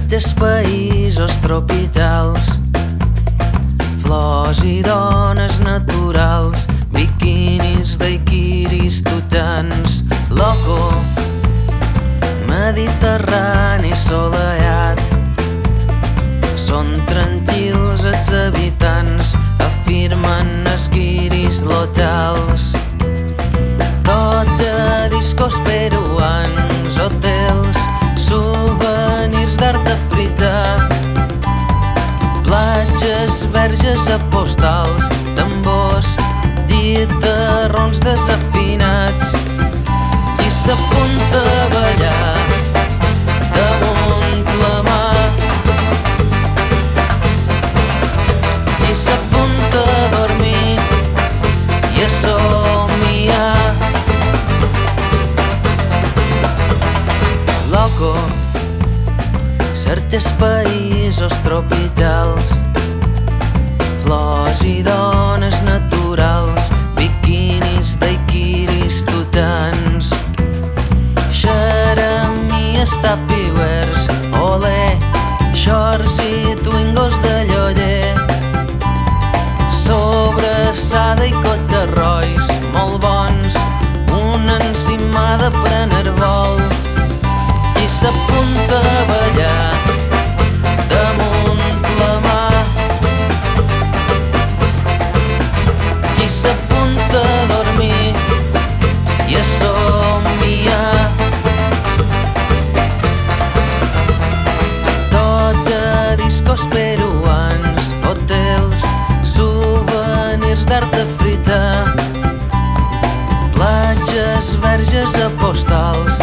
certes països tropicals, flors i dones naturals, biquinis daiquiris tutans, loco, mediterrani assolellat. Són tranquils els habitants, afirmen els guiris locals. Tot a discos peruans, hotels, souvenirs d'art africà, platges verges a postals, tambors, guitarrons desafinats. Qui s'apunta a ballar damunt la mar, qui s'apunta a dormir i a somiar. Loco, certes països tropicals, flors i dones naturals, biquinis daiquiris tutans, xeremies tupperwares, olé, shorts i twingos de lloller, sobrassada i cotarrois molt bons, una encimada per Nervol. Qui s'apunta a ballar damunt la mar, qui s'apunta a dormir i a somiar. Tot a discos peruans, hotels, souvenirs d'art africà, platges verges a postals,